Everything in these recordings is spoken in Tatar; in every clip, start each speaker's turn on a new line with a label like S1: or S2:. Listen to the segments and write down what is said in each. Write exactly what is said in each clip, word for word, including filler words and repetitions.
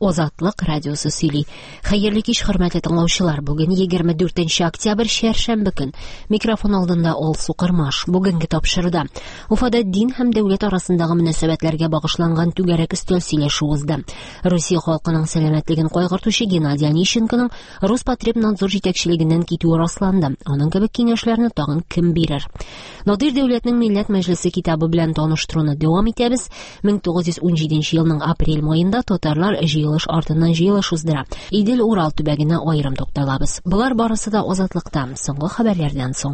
S1: Азатлык радиосы сөйли. Хәерле кич, хөрмәтле тыңлаучылар. Бүген егерме дүртенче октябрь, шәршәмбе көн. Микрофон алдында Алсу Кырмаш. Бүгенге тапшыруда Уфада дин һәм дәүләт арасындагы мөнәсәбәтләргә багышланган түгәрәк өстәл сөйләшү узды. Русия халкының сәламәтлеген кайгыртучы Геннадий Онищенконың Роспотребнадзор җитәкчелегеннән китүе расланды. Аның кебек киңәшләрне тагын кем бирер? Надир Дәүләтнең Милләт Мәҗлесе китабы белән таныштыруны дәвам итәбез. мең тугыз йөз унҗиденче елның апрель айында татарлар җыелыш артыннан җыелыш уздыра. Идел Урал төбәгенә аерым тукталабыз. Булар барысы да Азатлыкта. Соңгы хәбәрләрдән соң.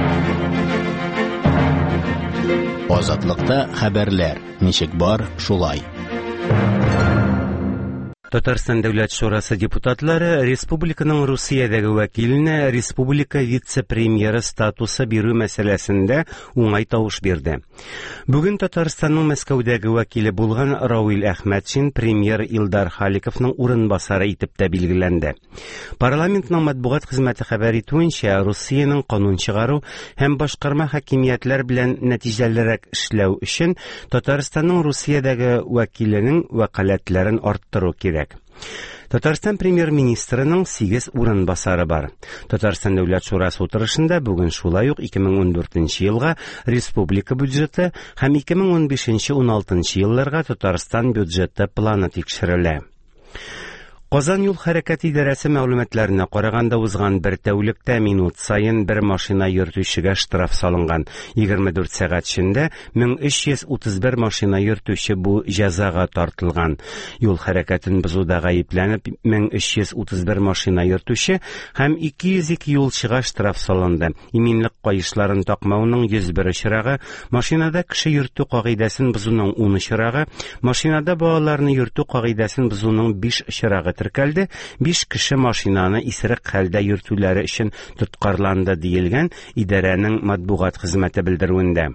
S2: Азатлыкта хәбәрләр. Ничек бар, шулай.
S3: Татарстан Дәүләт Шурасы депутатлары республиканың Русиядәге вәкиленә республика вице-премьеры статусы бирү мәсьәләсендә уңай тавыш бирде. Бүген Татарстанның Мәскәүдәге вәкиле булган Рауил Әхмәтшин премьер Илдар Халиковның урынбасары итеп тә билгеләнде. Парламентның матбугат хезмәте хәбәр итүенчә, Русиянең канун чыгару һәм башкарма хакимиятләр белән нәтиҗәлерәк эшләү өчен Татарстанның Русиядәге вәкиленең вәкаләтләрен арттыру кирәк. Татарстан премьер-министрының сигез урынбасары бар. Татарстан Дәүләт Шурасы утырышында бүген шулай ук ике мең ундүртенче елга республика бюджеты һәм ике мең унбишенче - уналтынчы елларга Татарстан бюджеты планы тикшерелә. Казан юл хәрәкәте идарәсе мәгълүматларына караганда, узган бер тәүлектә минут сайын бер машина йөртүчегә штраф салынган. егерме дүрт сәгать эчендә мең өч йөз утыз бер машина йөртүче бу җәзага тартылган. Юл хәрәкәтен бозуда гаепләнеп мең өч йөз утыз бер машина йөртүче һәм ике йөз ике юлчыга штраф салынды. Иминлек кайышларын такмауның йөз бер очрагы, машинада кеше йөртү кагыйдәсен бозуның ун очрагы, машинада балаларны йөртү кагыйдәсен бозуның биш очрагы теркәлде. биш кеше машинаны исерек хәлдә йөртүләре өчен тоткарланды диелгән идарәнең матбугат хезмәте белдерүендә.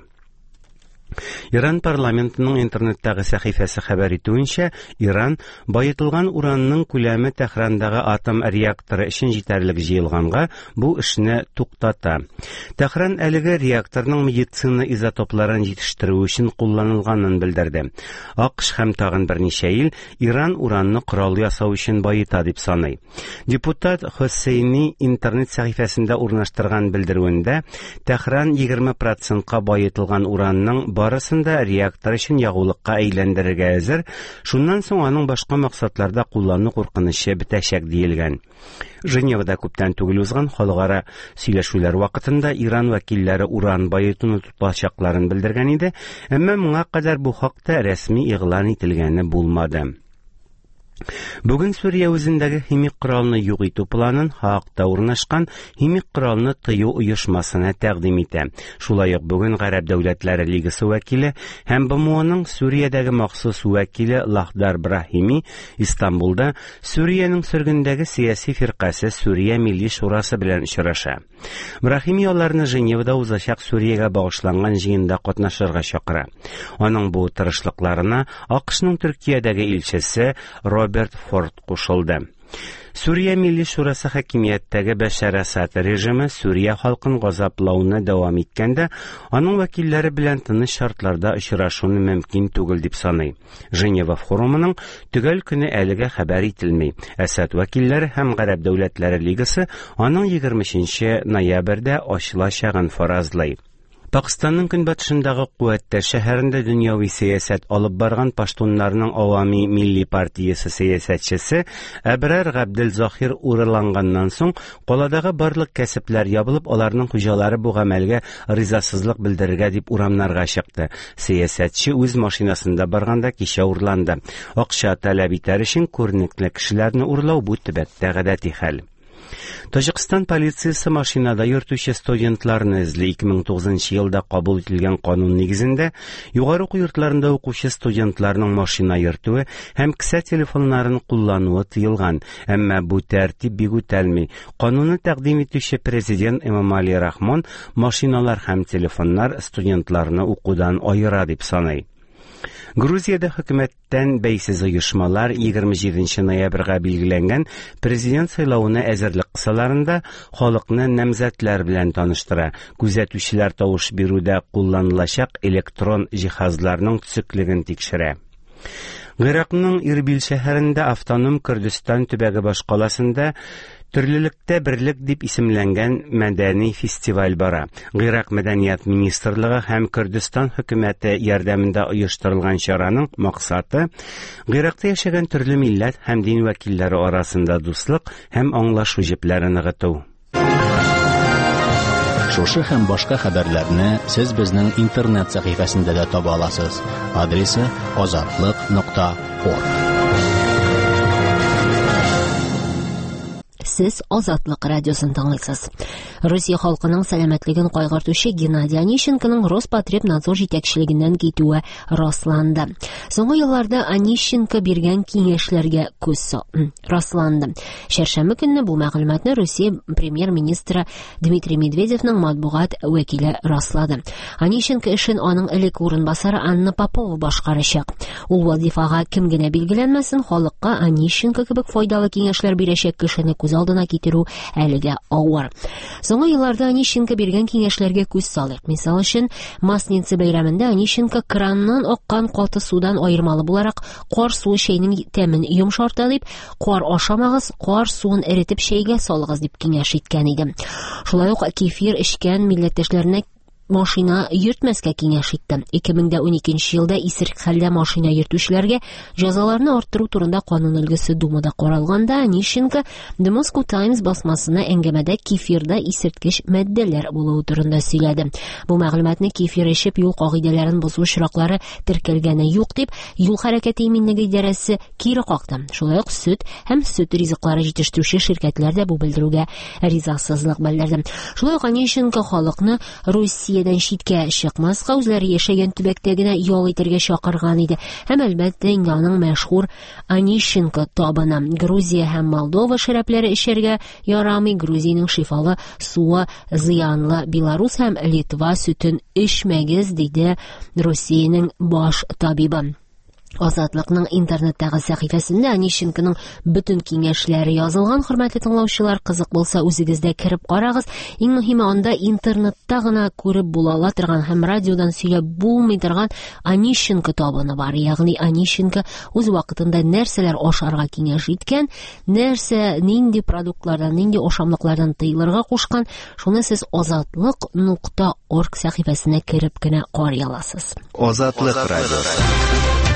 S3: Иран парламентының интернеттагы сәхифәсе хәбәр итүенчә, Иран байытылган уранның күләме Тәһрандагы атом реакторы өчен җитәрлек җыелганга бу эшне туктата. Тәһран әлеге реакторның медицина изотопларын җитештерү өчен кулланылганын белдерде. АКШ һәм тагын берничә ил Иран уранны корал ясау өчен байыта дип саный. Депутат Хосейни интернет сәхифәсендә урнаштырган белдерүендә, Тәһран егерме процентка байытылган уранның барысында реактор өчен ягулыкка әйләндерергә әзер, шуннан соң аның башка максатларда куллану куркынычы бетәчәк диелгән. Женевада күптән түгел узган халыкара сөйләшүләр вакытында Иран вәкилләре уран байытуны тотачакларын белдергән иде, әмма моңа кадәр бу хакта рәсми игълан ителгәне булмады. Бүген Сүрия үзендәге химик коралны юк итү планын хакта урнашкан химик коралны тыю оешмасына тәкъдим итә. Шулай ук бүген Гарәп дәүләтләре лигасы вәкиле һәм БМОның Сүриядәге махсус вәкиле Лахдар Брахими Истанбулда Сүриянең сөргендәге сияси фиркасы Сүрия Милли Шурасы белән очраша. Брахими аларны Женевада узачак Сүриягә багышланган җыенда катнашырга чакыра. Аның бу тырышлыкларына АКШның Төркиядәге илчесе Роберт Форд кушылды. Сүрия Милли Шурасы хакимияттәге Бәшәр Асад режимы Сүрия халкын газаплауны дәвам иткәндә, аның вәкилләре белән тыныч шартларда очрашуны мөмкин түгел дип саный. Женева форумының төгәл көне әлегә хәбәр ителми. Асад вәкилләре һәм Гарәп дәүләтләре лигасы аның егерменче ноябрьдә ачылачагын фаразлый. Пакистанның көнбатышындагы Куәттә шәһәрендә дөньяви сәясәт алып барган паштуннарның Авами милли партиясе сәясәтчесе Әбрар Габделзахир урыланганнан соң каладагы барлык кәсепләр ябылып, аларның хуҗалары бу гамәлгә ризасызлык белдерергә дип урамнарга чыкты. Сәясәтче үз машинасында барганда кичә урланды. Акча таләп итәр өчен күренекле кешеләрне урлау бу төбәктә гадәти хәл. Таҗикстан полициясе машинада йөртүче студентларны эзли. ике мең тугызынчы елда кабул ителгән канун нигезендә югары уку йортларында укучы студентларның машина йөртүе һәм кесә телефоннарын куллануы тыелган. Әмма бу тәртип бик үтәлми. Канунны тәкъдим итүче президент Эмомали Рахмон машиналар һәм телефоннар студентларны укудан аера дип саный. Грузиядә хөкүмәттән бәйсез оешмалар егерме җиденче ноябрьгә билгеләнгән президент сайлауына әзерлек кысаларында халыкны намзәтләр белән таныштыра. Күзәтүчеләр тавыш бирүдә кулланылачак электрон җиһазларның төзеклеген тикшерә. Гыйракның Ирбил шәһәрендә автоном Көрдистан төбәге башкаласында Төрлелектә берлек дип исемләнгән мәдәни фестиваль бара. Гыйрак мәдәният министрлыгы һәм Көрдистан хөкүмәте ярдәмендә оештырылган чараның максаты Гыйракта яшәгән төрле милләт һәм дин вәкилләре арасында дуслык һәм аңлашу җепләрен ныгыту.
S2: Шушы һәм башка хәбәрләрне сез безнең интернет сәхифәсендә дә таба аласыз. Адресы азатлык нокта орг.
S1: Сез Азатлык радиосын тыңлыйсыз. Россия халкының сәламәтлеген кайгыртучы Геннадий Онищенконың Роспотребнадзор җитәкчелегеннән китүе расланды. Соңгы елларда Онищенко биргән киңәшләргә күз расланды. Шәршәмбе көнне бу мәгълүматны Россия премьер-министры Дмитрий Медведевның матбугат вәкиле раслады. Онищенко эшен аның элек урынбасары Анна Попова башкарачак. Ул вазифага кем генә билгеләнмәсен, халыкка Онищенко кебек файдалы киңәшләр бирәчәк кешене күз алдына китерү әлегә авыр. Соңгы елларда Онищенко биргән киңәшләргә күз салыйк. Мисал өчен, Масленица бәйрәмендә Онищенко краннан аккан каты судан аермалы буларак кар суы чәйнең тәмен йомшарта дип, кар ашамагыз, кар суын эретеп чәйгә салыгыз дип киңәш иткән иде. Шулай ук кефир эчкән милләттәшләренә машина йөртмәскә киңәш итте. ике мең уникенче елда исерек хәлдә машина йөртүчеләргә җәзаларны арттыру турында канун өлгесе Думада каралганда, Онищенко The Moscow Times басмасына әңгәмәдә кефирда исерткеч матдәләр булуы турында сөйләде. Бу мәгълүматны кефир эчеп юл кагыйдәләрен бозу очраклары теркәлгәне юк дип, юл хәрәкәте иминлеге идарәсе кире какты. Шулай ук сөт һәм сөт ризыклары җитештерүче ширкәтләр дә бу белдерүгә ризасызлык белдерде. Шулай ук Онищенко халыкны Россия дән читкә чыкмаска, үзләре яшәгән төбәктә генә ял итәргә чакырган иде. Һәм әлбәттә инде аның мәшһүр Онищенко табына Грузия һәм Молдова шәрәпләре эчәргә ярамый, Грузиянең шифалы суы зыянлы, Беларусь һәм Литва сөтен эчмәгез, диде Россиянең баш табибы. Азатлыкның интернеттагы сәхифәсендә Онищенконың бөтен киңәшләре язылган. Хөрмәтле тыңлаучылар, кызык булса, үзегездә кирип карагыз. Иң мөһиме, анда интернетта гына күреп була ала торган һәм радиодан сөйләп булмый торган Онищенко табыны бар. Ягъни Онищенко үз вакытында нәрсәләр ашарга киңәш иткән, нәрсә, нинди продуктлардан, нинди ашамлыклардан тыйлырга кушкан, шуны сез азатлык нокта орг сәхифәсенә кирип кенә карый аласыз.
S2: Азатлык радиосы.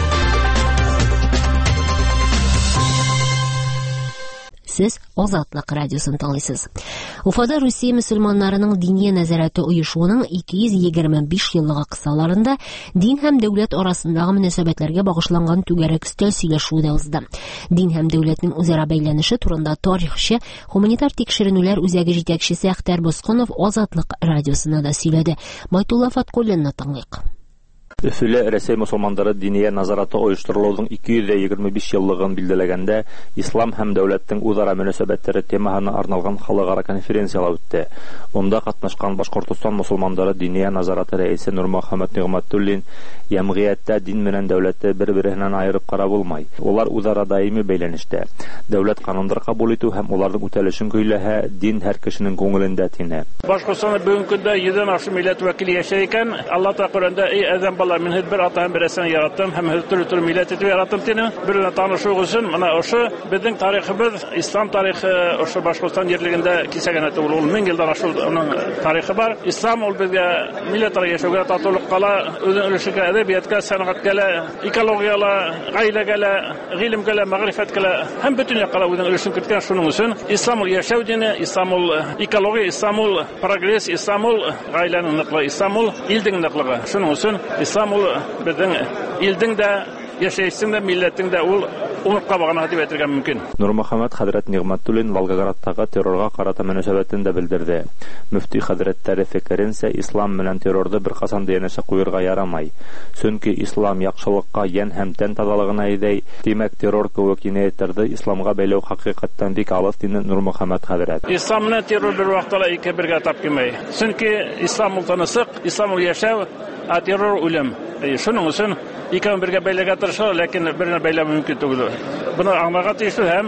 S1: Сез Азатлык радиосын тыңлыйсыз. Уфада Русия мөселманнарының дини нәзарәте оешуының ике йөз егерме биш еллыгы кысаларында дин һәм дәүләт арасындагы мөнәсәбәтләргә багышланган түгәрәк өстәл сөйләшүе узды. Дин һәм дәүләтнең үзара бәйләнеше турында тарихчы, гуманитар тикшеренүләр үзәге җитәкчесе Әхтәр Босконов Азатлык радиосына да сөйләде. Байтулла Фаткуллинны тыңлыйк.
S4: Өфөлә Рәсәй мөселманнары диния назараты оештырылуының ике йөз егерме биш еллыгын билдәләгәндә ислам һәм дәүләттең үзара мөнәсәбәтләре темасына арналган халыкара конференциялар үтте. Онда катнашкан Башкортстан мөселманнары диния назараты рәисе Нурмөхәммәд Нигъмәтуллин, "Ямгыятьтә дин менән дәүләтте бер-береннән аерып карап булмай. Улар үзара даими бәйләнештә. Дәүләт кануннар кабул итү һәм уларның үтәлешен көйләһә, дин һәр кешенең күңелендә тине."
S5: Башкортстанда бүгенге көндә йөздән артык милләт вәкиле яшәй икән. Алла та Коръәндә "Эй әзән балалар, мин һез бер ата һәм бер әсән яраттым һәм һез төрле милләт итеп яраттым" дине. Бер танышу өчен менә ошо безнең тарихыбыз, ислам тарихы ошо Башкортстан җирлегендә кисәгәнәте ул мең елдан ашу аның тарихы бар. Ислам ул безгә милләтләр яшәүгә, татулыкка, үзенең өлешегә, әдәбиятка, сәнгатькә, экологиягә, гаиләгә, гыйлемгә, мәгърифәткә һәм бөтен якка үзенең өлешен керткән. Шуның өчен ислам ул яшәү дине, ислам ул экология, ислам ул прогресс, ислам ул гаиләнең ныклыгы, ислам ул илдең ныклыгы. Шуның өчен ислам ул безнең илдең дә, яшәйсең дә, милләтең дә ул уныкка багана дип әйтергә мөмкин.
S4: Нурмөхәммәд хәзрәт Нигъмәтуллин Волгоградтагы террорга карата мөнәсәбәтен дә белдерде. Мөфти хәзрәтләре фикеренчә, ислам белән террорды бер касан да янәшә куярга ярамай. Чөнки ислам яхшылыкка, ян һәм тән тазалыгына әйдәй. Димәк, террор кебек кинаятьләрне исламга бәйләү хакыйкатьтән бик алыс дине Нурмөхәммәд хәзрәт.
S5: Ислам белән террор бер вакытта ике бергә тап килмәй. Чөнки ислам ул тынысык, ислам ул яшәү, а террор үлем. Шуның өчен икәү бергә бәйләргә тырышалар, ләкин берне бәйләү мөмкин түгел. Буны аңларга тиешле һәм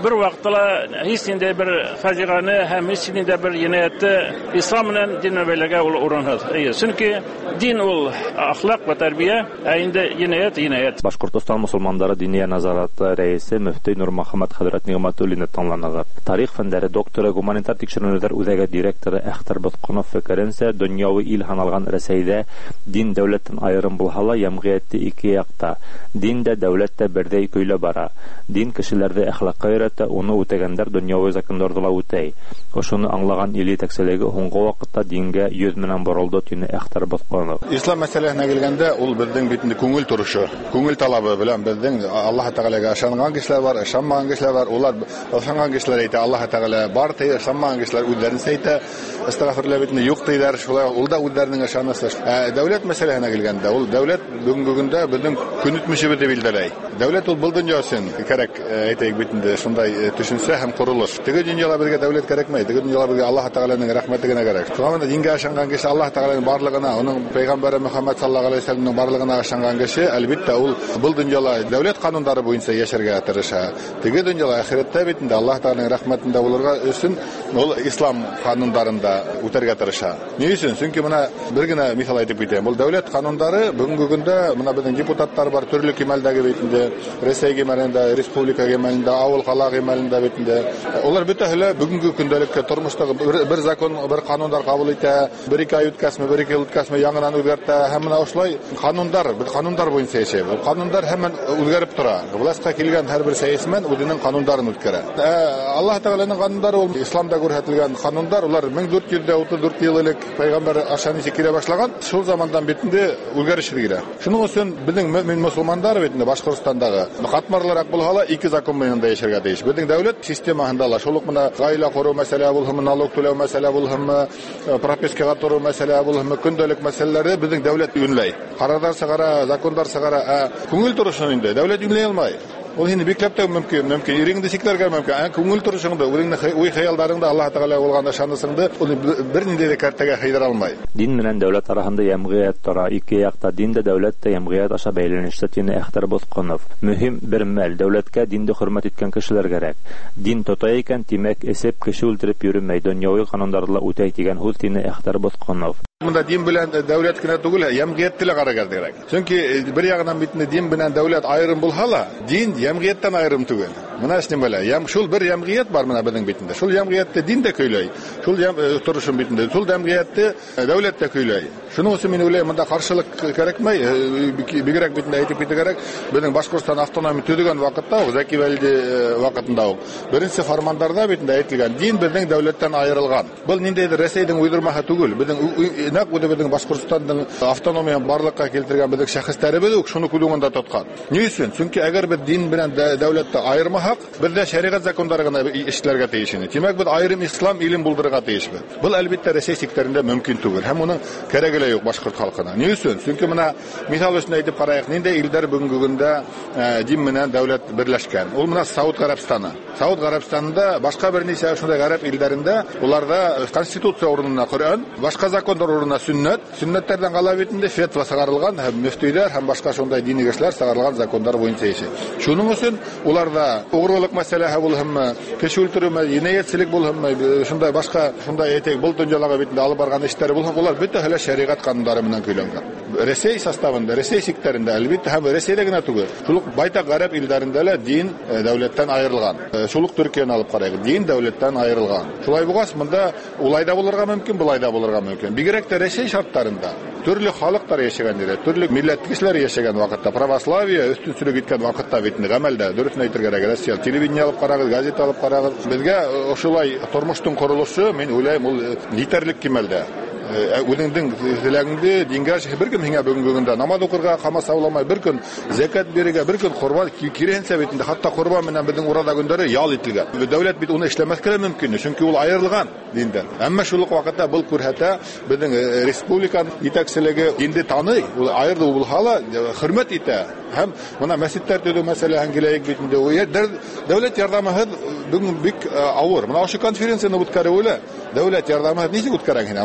S5: бер вакытта һич инде бер фаҗиганы һәм һич инде бер җинаятьне ислам белән дин бәйләгә ул урынсыз. Чөнки дин ул ахлак ва тәрбия, ә инде җинаят җинаят.
S4: Башкортстан мусулмандары диния назараты рәисе мөфти Нурмөхәммәд хәзрәт Нигъмәтуллина таңланыгы. Тарих фәннәре докторы, гуманитар тикшеренүләр үзәге директоры Әхтәр Ботконов фикеренчә, дөньяви ил саналган Рәсәйдә дин дәүләттән аерым булса ла, җәмгыятьте ике якта. Дин дә, дәүләт тә бердәй көйлә бара. Дин кешеләрдә әхлакка өйрәтә, уны үтәгәндәр дөньяви законнарда ла үтәй. Ошоны аңлаган ил итәкчелеге һуңгы вакытта дингә йөз менән борылды, тине Әхтәр Ботконов.
S6: Ислам мәсьәләсенә килгәндә, ул безнең бит инде күңел торышы, күңел талабы белән безнең Аллаһ Тәгаләгә ышанган кешеләр бар, ышанмаган кешеләр бар. Улар ышанган кешеләр әйтә, Аллаһ Тәгалә бар, ышанмаган кешеләр үзләрен әйтә, истигъфарлар бит юк диләр, шулай ул да үзләренең ышанысы. Дәүләт мәсьәләсенә килгәндә, ул дәүләт бүгенге көндә безнең көнитмешебез дип билдәләй. Дәүләт ул бу дөнья өчен кирәк, әйтәйек бит инде шундай төшенсә һәм курылыш. Теге дөньяда безгә дәүләт кирәкмәй, теге дөньяда безгә Аллаһ Тәгаләнең рәхмәте генә кирәк. Шуңа да дингә ышанган кеше, Аллаһ Тәгаләнең барлыгына, аның пәйгамбәре Мөхәммәд саллаллаһу алейһи ва сәлләмнең барлыгына ышанган кеше, әлбәттә ул бу дөньяда дәүләт кануннары буенча яшәргә тырыша. Теге дөньяда ахирәттә бит инде Аллаһ Тәгаләнең рәхмәтендә булырга өчен ул ислам кануннарында үтәргә тырыша. Ни өчен? Чөнки менә бер генә мисал әйтеп китәм. Ул дәүләт кануннары бүгенге көндә менә безнең депутаттар бар, төрле кимәлдәге бит инде, Рәсәй кимәлендә, республика кимәлендә, авыл кала кимәлендә бит инде. Улар бөтәһе бүгенге көндәлеккә тормыштагы бер закон, бер канундар кабул итә, бер-ике ай үткәсме, бер-ике ел үткәсме яңадан үзгәртә, һәм менә ошлай канундар, бит канундар буенча яшәй. Бу канундар һәммән үзгәреп тора. Властька килгән һәрбер сәясәтмән үзенең кануннарын үткәрә. Аллаһ Тәгаләнең кануннары ул исламда күрсәтелгән канундар, улар мең дүрт йөз утыз дүрт ел элек пәйгамбәр ашанысы килә башлаган. Шул замандан бит инде үзгәрешләр килә. Шуның өчен безнең мөэмин мусулмандар бит инде Башкортстандагы катмарлырак булса ла ике закон буенча яшәргә тиеш. Безнең дәүләт системаһында ла шул ук менә гаилә кору мәсьәлә булһын, налог түләү мәсьәлә булһын, пропискага тору мәсьәлә булһын, көндәлек мәсьәләләре безнең дәүләт юнлай. Карарлар чыгара, закондар чыгара, күңел торышын инде дәүләт юнлай алмай. Ул инде бикләп тә мөмкин, мөмкин иреңдә сикләргә мөмкин. Күңел торышыңда, үзеңнең уй хыялларыңда Аллаһ Тәгалә булган ышанысыңды ул бернинди дә картага хәйдәр алмай.
S4: Дин белән дәүләт арасында җәмгыять тора, ике якта дин дә, дәүләт тә, җәмгыять аша бәйләнештә, тине Әхтәр Ботконов. Мөһим бер мәл, дәүләткә динде хөрмәт иткән кешеләр кирәк. Дин тота икән, тимәк, эсеп кеше үлтереп йөрмәй, дөньяви кануннарда үтәй дигән һүз, тине Әхтәр Ботконов.
S6: Монда дин белән дәүләт кенә түгел, җәмгыятьтә карарга кирәк. Чөнки бер ягынан бит дин белән дәүләт аерым булса ла, дин җәмгыятьтән аерым түгел. Менә эшне белә. Ям шул бер җәмгыять бар менә безнең битендә. Шул җәмгыятьтә дин дә көйләй. Шул торышым битендә. Шул җәмгыятьтә дәүләт тә көйләй. Шуның өчен мин уйлыйм, монда каршылык кирәкмәй, бигрәк битендә әйтеп китә кирәк. Безнең Башкортстан автономия төзегән вакытта, Зәки Вәлиди вакытында ук беренче фармандарда битендә әйтелгән, дин безнең дәүләттән аерылган. Бу ниндидер Рәсәйнең уйдырмаһы түгел. Безнең нәкъ безнең Башкортстанның автономия барлыкка килтергән безнең шәхесләребез үк шуны күлүгендә тоткан. Ни өчен? Чөнки әгәр бер дин белән дәүләттә айырмаһак, бездә шәригать законнары гына эшләргә тиеш ине. Димәк, без аерым ислам илен булдырырга тиешбез. Бу әлбәттә Рәсәй секторында мөмкин түгел. Һәм моның кирәге лә юк башкорт халкына. Ни өчен? Чөнки менә мисал өчен әйтеп караек, нинди илдәр бүгенге көндә дин менән дәүләт берләшкән. Ул менә Сауд Гарәбстаны. Сауд Гарәбстанында башка бер ничә шундай гарәп илләрендә уларда конституция урынына Коръән, башка законнар урынына сөннәт, сөннәттәрдән гала битендә фетва сыгарылган һәм мөфтиләр һәм башка шундай дини кешеләр сыгарылган законнар буенча яши. Шуның өчен уларда угрылык мәсьәләһе булһынмы, кеше үлтерүме, җинаятьчелек булһынмы, шундай башка шундай әйтәк, бу дөньяларга битендә алып барган эшләре булһын, улар бөтәһе шәригать кануннары менән көйләнгән. Рәсәй составында, Рәсәй секторында, әлбәттә һәм Рәсәйдә генә түгел, шул ук байтак гарәп илләрендә лә дин дәүләттән аерылган. Шул ук Төркияне алып карайык, дин дәүләттән аерылган. Шулай булгач, монда улай да булырга мөмкин, булай да булырга мөмкин. Бигрәк тә Рәсәй шартларында төрле халыклар яшәгән иде, төрле милләт кешеләре яшәгән вакытта, православие өстенчелек иткән вакытта бит инде гамәлдә, дөресен әйтергә кирәк, Россия телевидение алып карагыз, газета алып карагыз. Безгә ошулай тормыштың корылышы, мин уйлыйм, ул җитәрлек кимәлдә. Үзеңнең теләгеңдә дингә бер көн һиңа бүгенге көндә намаз укырга, камас ауламай, бер көн закат бирергә, бер көн курбан кирәнсә бит инде, хатта курбан менән безнең урада көндәре ял ителгән. Дәүләт бит уны эшләмәскә мөмкин, чөнки ул аерылган диндән. Әмма шул ук вакытта бу күрһәтә безнең республика итәкчелеге динде таный, ул аерды булса ла хөрмәт итә. Һәм моны мәсҗидләр төзү мәсьәләһен киләек бит инде. Дәүләт ярдәмы бүген бик авыр. Менә ошо конференцияне үткәрүле дәүләт ярдәмы ничек үткәрән генә. Менә безгә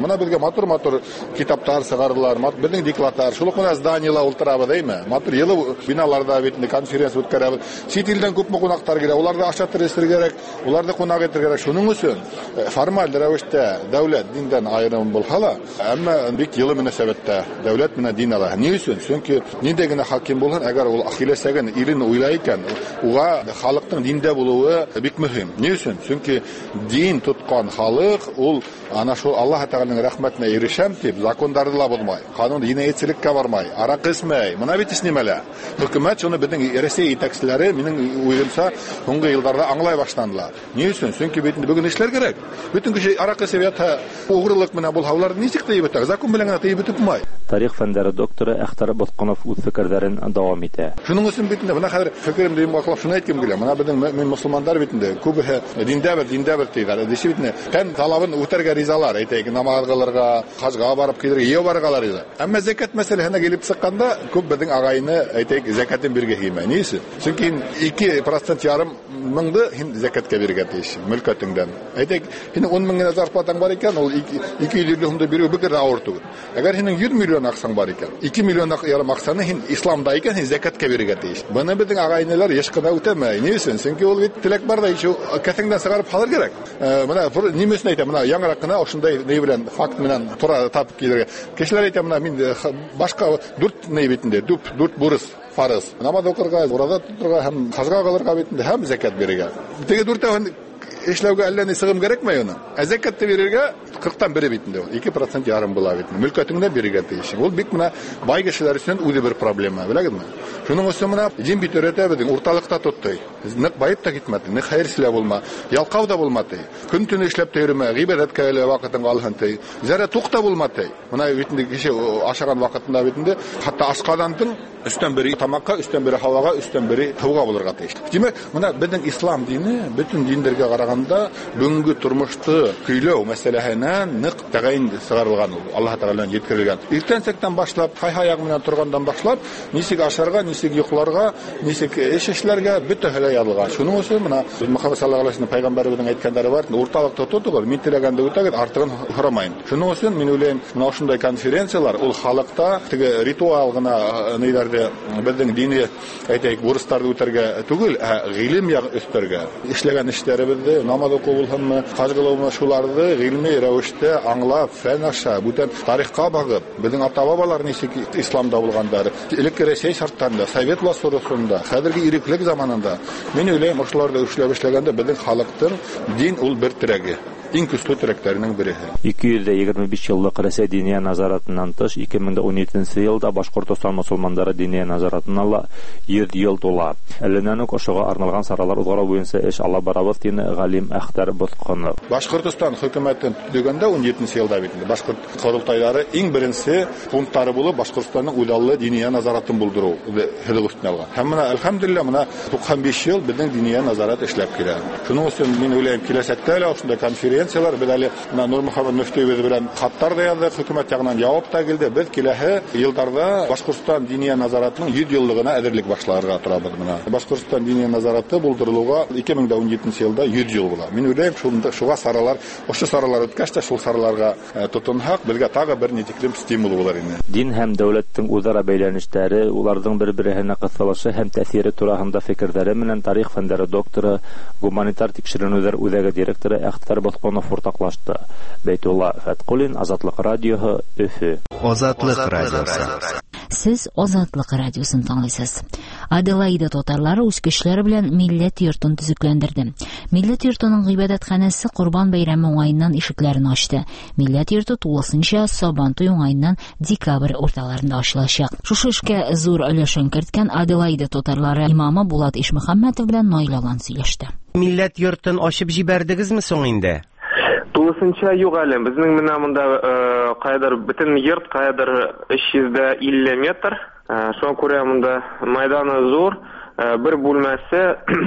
S6: матур-матур китаптар сыгардылар, безнең докладлар, шул ук менә зданиелар ултырабыз, әйме? Матур елы биналарда бит конференция үткәрәбез. Чит илдән күпме кунактар килә, уларда акча төрәсер кирәк, уларда кунак итәргә кирәк. Шуның өчен формаль рәвештә дәүләт диндән айрым булса ла, әмма бик йылы мөнәсәбәттә дәүләт менә дин ала. Ни өчен? Чөнки нинди генә хаким булган, әгәр ул ахиләсәгән илен уйлай икән, уга халыкның диндә булуы бик мөһим. Ни өчен? Чөнки дин тоткан халык ул ана шул Аллаһ Тәгаләнең рәхмәтенә ирешәм дип законнарны ла булмай, канун җинаятьчелеккә бармай, арак эчмәй. Моны бит иснимәлә. Хөкүмәт шуны безнең Россия итәкчеләре минең уйлымча соңгы елларда аңлай башландылар. Ни өчен? Чөнки бит бүгін эшләр кирәк. Бүтән кеше арак эчеп ята, угрылык менә булса, улар ничек тыеп бетә? Закон белән генә тыеп бетмәй.
S4: Тарих фәннәре докторы Әхтәр Ботконов үз фикерләрен дәвам итә.
S6: Шуның өчен бит менә хәзер фикерем дигән вакытлап шуны әйткем килә. Менә безнең мөэмин мусламаннар бит инде күбе диндә бер диндә бер тыйган. Дишибитне тән талабын үтәргә ризалар, әйтәйек, намаз кылырга, хаҗга барып килергә, ия баргалар иде. Әмма закат мәсьәләһенә килеп чыкканда, күп безнең агайны әйтәйек, закатын биргә килмәй. Ни өчен? Чөнки ике процент ярым мыңды һин закатка биргә тиеш, мөлкәтеңдән. Әйтәйек, һинең он мең генә зарплатаң бар икән, ул ике йөз илле сумда бирү бик авыр түгел. Әгәр һинең йөз миллион аксаң бар икән, ике миллион ярым аксаны һин исламда икән, һин закатка биргә тиеш. Буны безнең агайнылар еш кына үтәмәй. Ни өчен? Чөнки ул бит теләк бар да, шу кәсеңдән сыгарып халыр кирәк. Менә нимәсен әйтәм, менә яңарак кына ошындай ни белән факт менән тура тапып килергә. Кешеләр әйтә, менә мин башка дүрт ни битендә, дүрт бурыс фарыз. Намаз укырга, ураза тотырга һәм хаҗга кылырга битендә һәм закат бирергә. Теге дүртәвен эшләүгә әллә ни сыгым кирәкме аны? Ә закатты бирергә кырыктан бире битендә ул. ике процент ярым була бит. Мөлкәтеңдә бирергә тиеш. Ул бик менә бай кешеләр өчен үзе бер проблема, беләгезме? Шуның өчен менә дин бит өйрәтәбез, урталыкта тотты. Ник байып та китмәде, ник хәерсезләр булма, ялкау да булмады. Көн төн эшләп тәйрәмә, гыйбадәткә әле вакытын алган тей. Зәре тукта булмады. Менә битендә кеше ашаган вакытында битендә хәтта ашкаданның üstten biri tamakka, üstten biri havaga, üstten biri tavga bulurga teyişti. Demek, buna bizden İslam dini, bütün dinlerge qaraganda бүгүнкү турмушты küylöw meselehine нык tagayın sığarılgan, Allah Teala'nın yetkirilgen. İrtensekten başlap, hay-hay menен turgandan başlap, nisik aşarga, nisik yuqlarga, nisik eşeşlerge bütün hele yazılgan. Şunun için, buna Muhammed sallallahu aleyhi ve sellem peygamberimizin aytkanları var, ortalıkta tutuyor, min tilegende ötəgir, artığın hıramayın. Şunun için, min öyleyim, buna oşunday konferensiyalar, ol halkta, ritual gına neylerdi, bizden dini, aytayık, burustарды ötərge tügül, gilim yağ üstərge. İşlegen işleribizde, namaz okuvulhınmı, hac kılımı şulardı, gilmi rəvişte, anlap, fən aşağı, bütün tarihqa bağıb, bizim ata-babalar nesik İslamda bulganları, ilik Rəsey şartlarında, Sovet Vasorusunda, xədirki iriklik zamanında, men öyleyim, oşularda üçləb işlegende, bizim halықтың din ul bir tirəgi. İn küslü türeklerinin biri.
S4: iki yüz yirmi beş yıllık Rəsey diniye nazaratından tış, iki min on yedinci yılda Başkortostan musulmanları diniye nazaratınala yüz yıl dola. Әлленәнүк ошыга арналган саралар узгара буенча эш ала барабыз дигән Галим Әхтәр Ботконов.
S6: Башкортстан хөкүмәтен дигәндә он yedinci елда бит. Башкорт корылтайлары иң беренче пунктлары булып Башкортстанның уйдаллы диние назаратын булдыру хәле үстенә алган. Һәм менә әлхәмдулилlah менә туксан биш ел безнең диние назарат эшләп килә. Шуның өчен мин уйлыйм, киләчәктә әле ошында конференциялар беләле Нур Мөхәммәд Мөфтиебез белән хаттар да язды, хөкүмәт ягыннан җавап та килде. Без киләһе елларда Башкортстан диние назаратының йөз еллыгына әзерлек башларга турабыз менә. Башкортстан дини назараты булдырылуга iki min on yedinci елда yüz ел була. Мин уйлыйм, шунда шуга саралар, ошо саралар үткәч та шул сараларга тотынһак, безгә тагы бер нитеклем стимул булыр инде.
S4: Дин һәм дәүләттең үзара бәйләнешләре, уларның бер-беренә кысылышы һәм тәэсире турында фикерләре белән тарих фәннәре докторы, гуманитар тикшеренүләр үзәге директоры Әхтәр Ботконов уртаклашты. Бәйтулла Фәткулин, Азатлык радиоһы, Өфө.
S2: Азатлык радиосы.
S1: Сез Азатлык радиосын тыңлыйсыз. Аделаида татарлары үз көчләре белән милләт йортын төзекләндерде. Милләт йортының гыйбадәтханәсе Курбан бәйрәме уңаеннан ишекләрен ачты. Милләт йорты тулысынча Сабантуй уңаеннан декабрь урталарында ачылачак. Шушы эшкә зур өлешен керткән Аделаида татарлары имамы Булат Ишмөхәммәтов белән Найлалан сөйләште.
S3: Милләт йортын ачып җибәрдегезме соң инде?
S7: Тулысынча юк әле. Безнең менә монда кайдыр бөтен йорт кайдыр өч йөз илле метр. Шуңа күрә монда майданы зур, бер бүлмәсе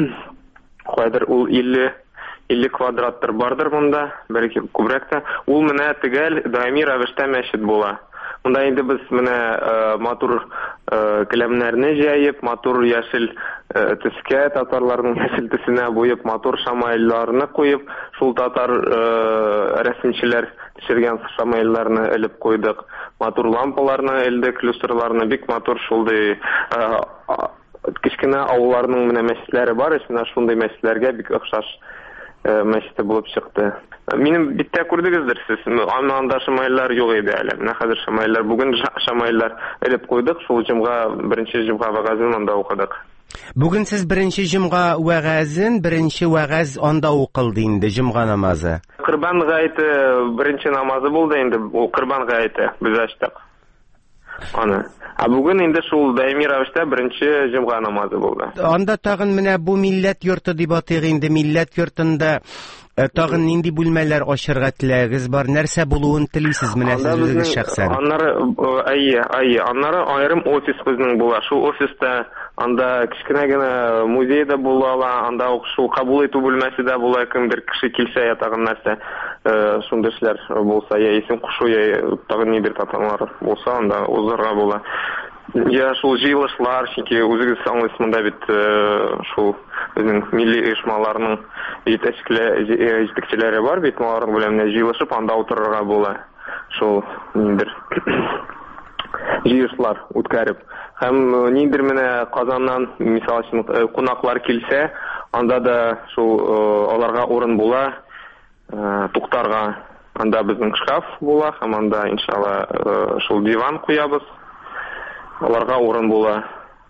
S7: кайдыр ул илле квадраттыр бардыр монда, бәлки күбрәк тә. Ул менә төгәл даими рәвештә мәчет була. Монда инде без менә матур келәмнәрне җәеп, матур яшел төскә, татарларның яшел төсенә буеп, матур шамайларны куеп, шул татар рәсемчеләр төшергән шамайларны элеп куйдык. Матур лампаларны элдек, люстрларны бик матур шулдай кичкенә авылларның менә мәчетләре бар, менә шундый мәчетләргә бик охшаш мәчете булып чыкты. Минем биттә күрдегездер сез, анда шамайлар юк иде әле. Менә хәзер шамайлар, бүген шамайлар элеп куйдык, шул җомга беренче җомга вагазын анда укыдык.
S3: Бүген сез беренче җомга вагазын, беренче вагаз анда укылды инде, җомга намазы.
S7: Кырбан гайты беренче намазы булды инде, ул кырбан гайты без ачтык. Аны. А бүген инде шул даими рәвештә беренче җомга намазы булды.
S3: Анда тагын менә бу милләт йорты дип атыйк инде, милләт йортында тагын нинди бүлмәләр ачырга теләгез бар, нәрсә булуын телисез менә сез үзегез шәхсән?
S7: Аннары әйе, әйе, аннары аерым офис безнең була. Шул офиста анда кичкенә генә музей да була, анда ук шул кабул итү бүлмәсе дә була, кемдер кеше килсә я тагын нәрсә шундый эшләр булса, я исем кушу, я тагын нидер татарлар булса, анда узарга була. Я шул җыелышлар, чөнки үзегез аңлыйсыз, монда бит шул безнең милли оешмаларның җитәкчеләре бар бит, алар белән җыелышып анда утырырга була. Шул ниндер җыелышлар үткәреп. Һәм ниндер менә Казаннан мисал өчен кунаклар килсә, анда да шул аларга урын була, туктарга. Анда безнең шкаф була, һәм анда иншалла шул диван куябыз. Аларга урын була.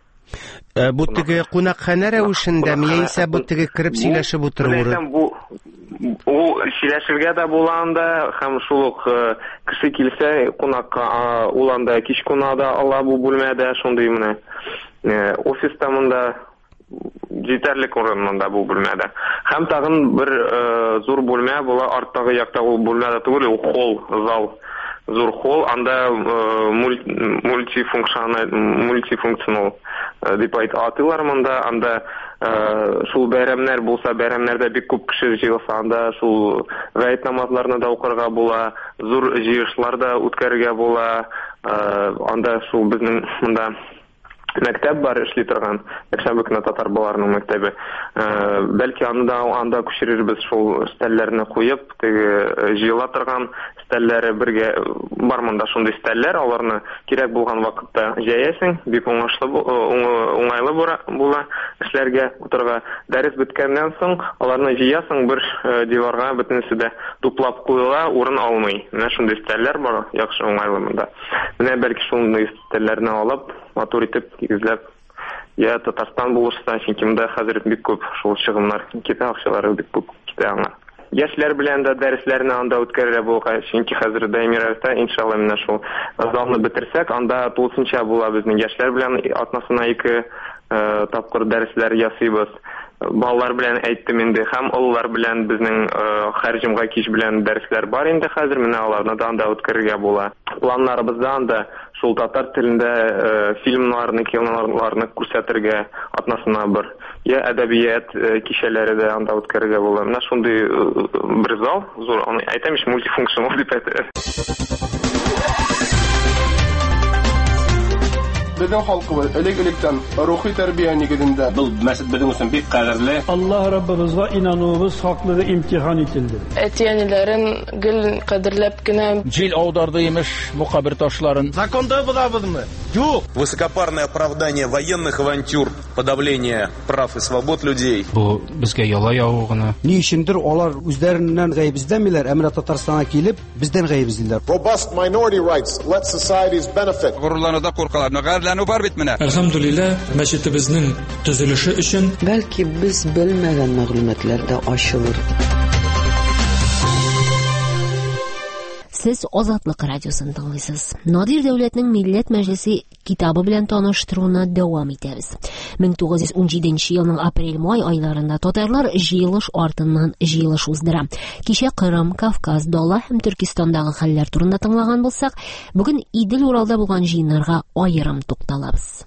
S3: Бу теге кунакханә рәвешендәме, яисә бу теге кирип сөйләшеп утыру урын?
S7: Бу ул сөйләшергә дә була анда, һәм шул ук кеше килсә, кунакка ул анда кич кунада ала бу бүлмәдә, шундый менә офиста монда җитәрлек урын монда бу бүлмәдә. Һәм тагын бер зур бүлмә була, арттагы якта ул бүлмәдә түгел, ул холл, зал. Зур холл, анда мультифункционал, мультифункционал дип атыйлар монда, анда шул бәйрәмнәр булса, бәйрәмнәрдә бик күп кеше җыелса, анда шул гаит намазларны да укырга була, зур җыелышлар да үткәрергә була, анда шул безнең монда мәктәп бар эшли торган, якшәмбе көнне татар балаларының мәктәбе. Бәлки анда анда күчерербез шул стәлләрне куеп, теге җыела торган стәлләре бергә бар монда шундый стәлләр, аларны кирәк булган вакытта җәясең, бик уңышлы уңайлы була эшләргә утырга. Дәрес беткәннән соң аларны җыясың бер диварга, бөтенесе дә туплап куела, урын алмый. Менә шундый стәлләр бар, яхшы уңайлы монда. Менә бәлки шундый стәлләрне алып, матур итеп изләп, я Татарстан булышса, чөнки монда хәзер бик күп шул чыгымнар, китә акчалары бик күп китә аңа. Яшьләр белән дә дәресләрне анда үткәрергә була, чөнки хәзер даими рәвештә иншалла менә шул залны бетерсәк, анда тулысынча була безнең яшьләр белән атнасына ике тапкыр дәресләр ясыйбыз. Балалар белән әйттем инде, һәм олылар белән безнең һәр җомга кич белән дәресләр бар инде хәзер, менә аларны да анда үткәрергә була. Планнарыбызда анда шул татар телендә фильмнарны, киноларны күрсәтергә атнасына бер, я әдәбият кичәләре дә анда үткәрергә була. Менә шундый бер зал, зур, әйтәм ич мультифункционал дип әйтә.
S8: Безнең халкыбыз элек-электән рухи тәрбия нигезендә.
S9: Бу мәсҗид безнең өчен бик кадерле.
S5: Аллаһ Раббыбызга инануыбыз хаклыгы имтихан ителде.
S10: Әтиәниләрен гел кадерләп кенә
S9: Җил аударды имеш бу кабер ташларын.
S8: Законда булабызмы?
S9: Юк.
S11: Высокопарное оправдание военных авантюр, подавление прав и свобод людей.
S12: Бу безгә яла яву гына.
S13: Ни өчендер алар үзләреннән гаеп эзләмиләр, әмма Татарстанга килеп, бездән гаеп эзлиләр.
S14: Robust minority rights let societies benefit.
S9: Горурларда куркалар, нәгәрләнү бар бит менә.
S12: Әлхәмдүлилләh, мәчетебезнең төзелеше өчен
S15: бәлки без белмәгән мәгълүматлар да ачылыр.
S1: Сез Азатлык радиосын тыңлыйсыз. Надир Дәүләтнең Милләт Мәҗлесе китабы белән таныштыруны дәвам итәбез. мең тугыз йөз унҗиденче елның апрель-май айларында татарлар җыелыш артыннан җыелыш уздыра. Кичә Кырым, Кавказ, Дала һәм Төркистандагы хәлләр турында тыңлаган булсак, бүген Идел Уралда булган җыеннарга аерым тукталабыз.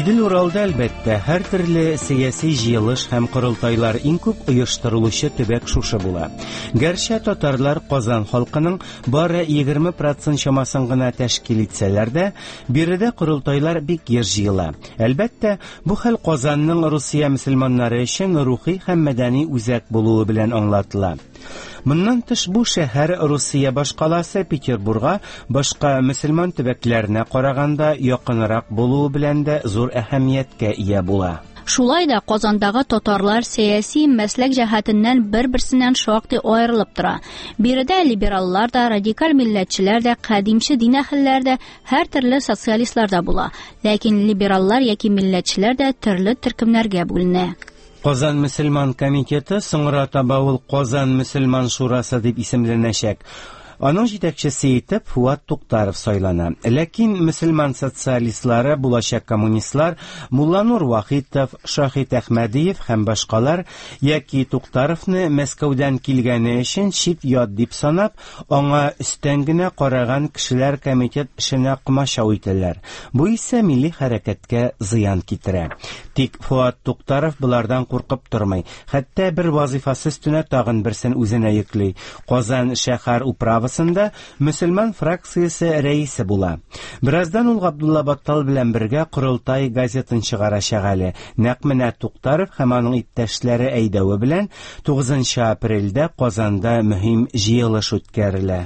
S3: Идел Уралда әлбәттә һәр төрле сәяси җыелыш һәм корылтайлар иң күп оештырылучы төбәк шушы була. Гәрчә татарлар Казан халкының бары егерме процент чамасын гына тәшкил итсәләр дә, биредә корылтайлар бик еш җыела. Әлбәттә, бу хәл Казанның Русия мөселманнары өчен рухи һәм мәдәни үзәк булуы белән аңлатыла. Моннан тыш бу шәһәр Русия башкаласы Петербурга башка мөселман төбәкләренә караганда якынрак булуы белән дә зур әһәмияткә ия була.
S16: Шулай да Казандагы татарлар сәяси мәсләк җәһәтеннән бер-берсеннән шактый аерылып тора. Биредә либераллар да, радикаль милләтчеләр дә, кадимче дин әһелләр дә, һәр төрле социалистлар да була. Ләкин либераллар яки милләтчеләр дә төрле төркемнәргә бүленә.
S3: Казан мөселман комитеты соңра таба ул Казан мөселман шурасы дип исемләнәчәк. Аның җитәкчесе итеп Фуат Туктаров сайлана. Ләкин мөселман социалистлары, булачак коммунистлар Мулла Нур Вахитов, Шахит Әхмәдиев һәм башкалар яки Туктаровны Мәскәүдән килгәне өчен чит ят дип санап, аңа өстән генә караган кешеләр комитет эшенә комачау итәләр. Бу исә милли хәрәкәткә зыян китерә. Тик Фуат Туктаров булардан куркып тормый. Хәтта бер вазифасы өстенә тагын берсен үзенә йөклей. Казан шәһәр управы мөселман фракциясе рәисе була. Бераздан ул Габдулла Баттал белән бергә Корылтай газетын чыгарачак әле. Нәкъ менә Туктаров һәм аның иптәшләре әйдәве белән тугызынчы апрельдә Казанда мөһим җыелыш үткәрелә.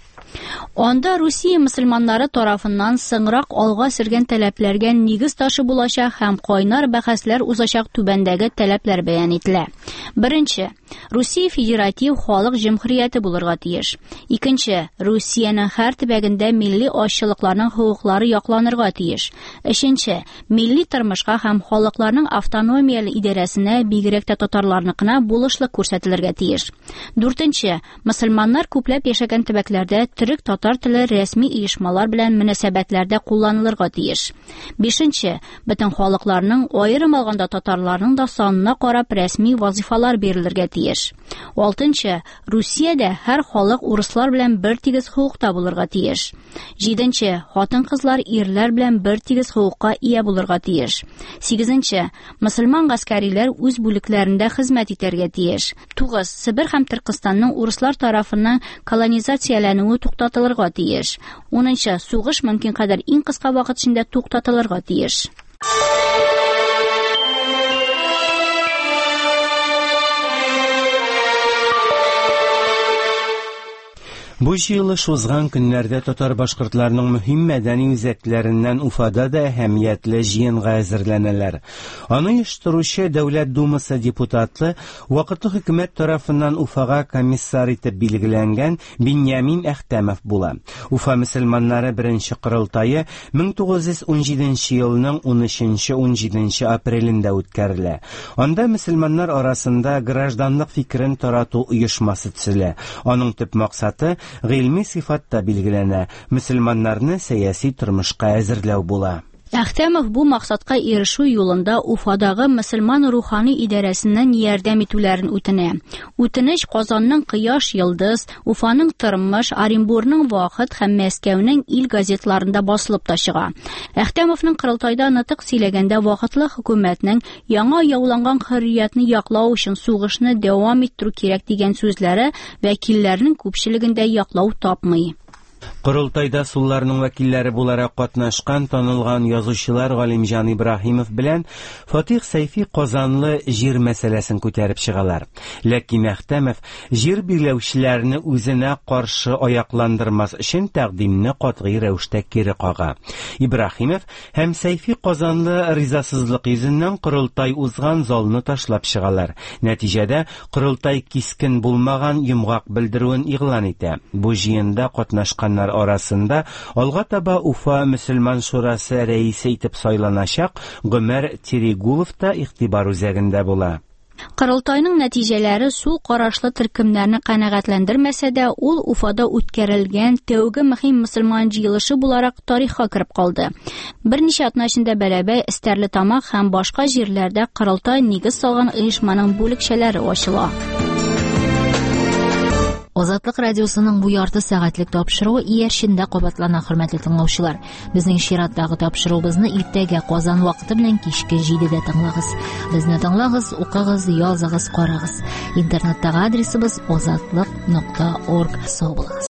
S16: Анда Русия мөселманнары тарафыннан сыңрак алга сөргән таләпләргә нигез ташы булачак һәм кайнар бәхәсләр узачак түбәндәге таләпләр бәян ителә. Беренче, Русия федератив халык җәмгыяте булырга тиеш. Икенче, Русиянең һәр төбәгендә милли ашлыкларның хукуклары якланырга тиеш. Өченче, милли тормышка һәм халыкларның автономияле идарәсенә, бигрәк тә татарларныкына булышлык күрсәтелергә тиеш. Дүртенче, мөселманнар күпләп яшәгән төбәкләрдә төрек-татар теле рәсми оешмалар белән мөнәсәбәтләрдә кулланылырга тиеш. Бишенче, бөтен халыкларның, аерым алганда татарларның да санына карап рәсми вазифалар бирелергә тиеш. Алтынчы, Русиядә һәр халык урыслар белән бер тигез хукукта булырга тиеш. Җиденче, хатын-кызлар ирләр белән бер тигез хукукка ия булырга тиеш. Сигезенче, мөселман гаскәриләр үз бүлекләрендә хезмәт итәргә тиеш. Тугыз, Себер һәм Төркстанның урыслар тарафыннан колонизацияләнүе туктатылырга тиеш. Унынчы, сугыш мөмкин кадәр иң кыска вакыт эчендә туктатылырга тиеш.
S3: Бу җыелыш узган көннәрдә татар башкортларының мөһим мәдәни үзәкләреннән Уфада да әһәмиятле җыенга әзерләнәләр. Аны оештыручы Дәүләт Думасы депутаты вакытлы хөкүмәт тарафыннан Уфага комиссар итеп билгеләнгән Биньямин Әхтәмов була. Уфа мөселманнары беренче корылтайы мең тугыз йөз ун җиденче елның унөченче - унҗиденче апрелендә үткәрелә. Анда мөселманнар арасында гражданлык фикерен тарату оешмасы төзелә. Аның төп максаты гыйльми сыйфатта билгеләнә, мөселманнарны сәяси тормышка әзерләү була.
S16: Әхтәмов бу максатка ирешү юлында Уфадагы мөселман рухани идарәсеннән ярдәм итүләрен үтенә. Үтенеч Казанның Кояш йылдыз, Уфаның Тормыш, Оренбурның Вакыт һәм Мәскәүнең Ил газетларында басылып та чыга. Әхтәмовның Корылтайда нытык сөйләгәндә вакытлы хөкүмәтнең яңа яуланган хөрриятны яклау өчен сугышны дәвам иттерү кирәк дигән сүзләре вәкилләрнең күпчелегендә яклау тапмый.
S3: Корылтайда сулларның вәкилләре буларак катнашкан танылган язучылар Галимҗан Ибраһимов белән Фатих Сәйфи Казанлы җир мәсьәләсен күтәреп чыгалар. Ләкин Әхтәмов җир биләүчеләрне үзенә каршы аякландырмас өчен тәкъдимне катгый рәвештә кире кага. Ибраһимов һәм Сәйфи Казанлы ризасызлык йөзеннән Корылтай узган залны ташлап чыгалар. Нәтиҗәдә Корылтай кискен булмаган йомгак белдерүен игълан итә. Бу җыенда катнашкан арасында алга таба Уфа мөселман шурасы рәисе итеп сайланачак Гомәр Терегулов та игътибар үзәгендә була.
S16: Корылтайның нәтиҗәләре сул карашлы төркемнәрне канәгатьләндермәсә дә, ул Уфада үткәрелгән тәүге мөһим мөселман җыелышы буларак тарихка кереп калды. Берничә атна эчендә Бәләбәй, Стәрлетамак һәм башка җирләрдә Корылтай нигез салган оешманың бүлекчәләре ачыла.
S1: Азатлык радиосының бу ярты сәгатьлек тапшыруы иярчендә кабатлана, хөрмәтле тыңлаучылар. Безнең чираттагы тапшыруыбызны иртәгә Казан вакыты белән кичке җидедә тыңлагыз. Безне тыңлагыз, укыгыз, языгыз, карагыз. Интернеттагы адресыбыз озатлык нокта орг. Сау булыгыз.